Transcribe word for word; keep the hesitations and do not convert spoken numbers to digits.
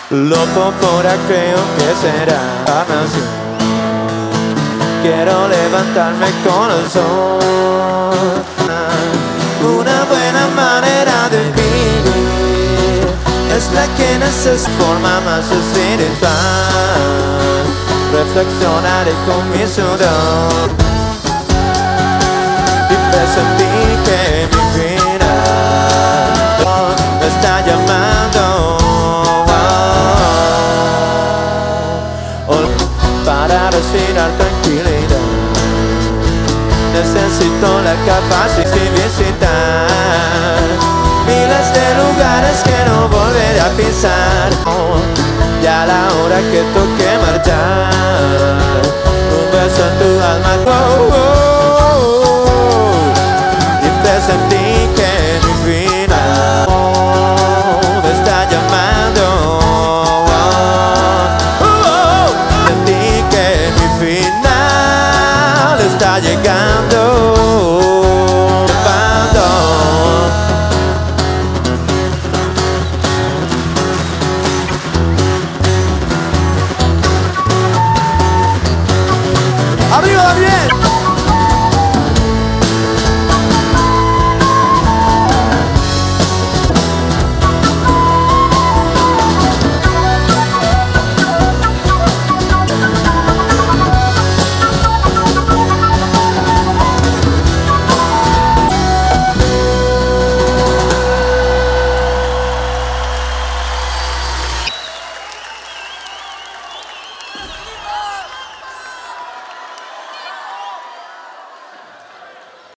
Loco por creo que será así. Quiero levantarme con el sol. Una buena manera de vivir es la que necesito, forma más espiritual. Reflexionaré con mi sudor y presentí que mi vida me está llamando. Para respirar tranquilidad necesito la capacidad de visitar miles de lugares que no volveré a pisar. Ya la hora que toque marchar, un beso en tu alma, oh, oh, oh, y presentí que mi vida oh, me está llamando. Está llegando, llegando. ¡Arriba, bien!